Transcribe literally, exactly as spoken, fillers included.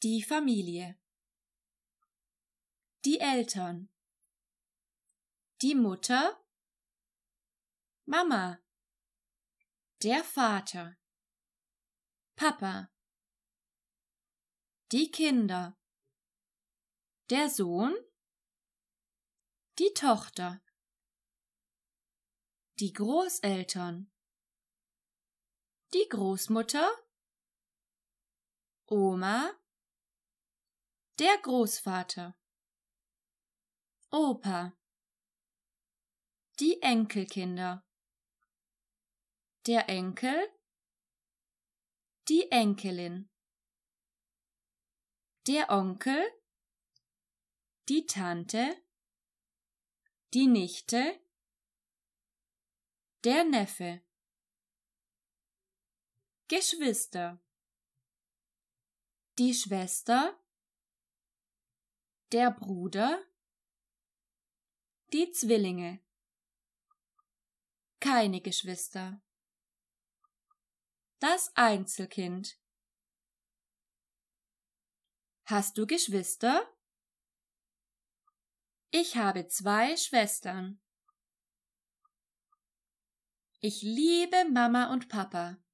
Die Familie. Die Eltern. Die Mutter. Mama. Der Vater. Papa. Die Kinder. Der Sohn. Die Tochter. Die Großeltern. Die Großmutter. Oma. Der Großvater. Opa. Die Enkelkinder. Der Enkel. Die Enkelin. Der Onkel. Die Tante. Die Nichte. Der Neffe. Geschwister. Die Schwester. Der Bruder. Die Zwillinge. Keine Geschwister. Das Einzelkind. Hast du Geschwister? Ich habe zwei Schwestern. Ich liebe Mama und Papa.